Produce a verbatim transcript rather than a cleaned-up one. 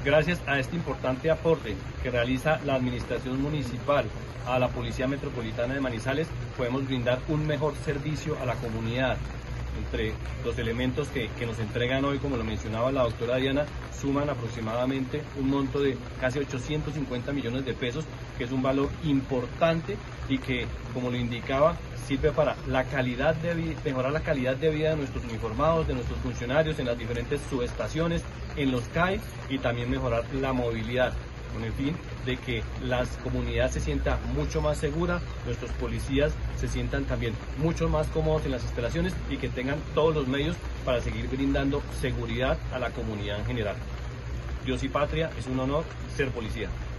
Gracias a este importante aporte que realiza la Administración Municipal a la Policía Metropolitana de Manizales, podemos brindar un mejor servicio a la comunidad. Entre los elementos que, que nos entregan hoy, como lo mencionaba la doctora Diana, suman aproximadamente un monto de casi ochocientos cincuenta millones de pesos, que es un valor importante y que, como lo indicaba, sirve para la calidad de vida, mejorar la calidad de vida de nuestros uniformados, de nuestros funcionarios en las diferentes subestaciones, en los C A I, y también mejorar la movilidad, con el fin de que la comunidad se sienta mucho más segura, nuestros policías se sientan también mucho más cómodos en las instalaciones y que tengan todos los medios para seguir brindando seguridad a la comunidad en general. Dios y patria, es un honor ser policía.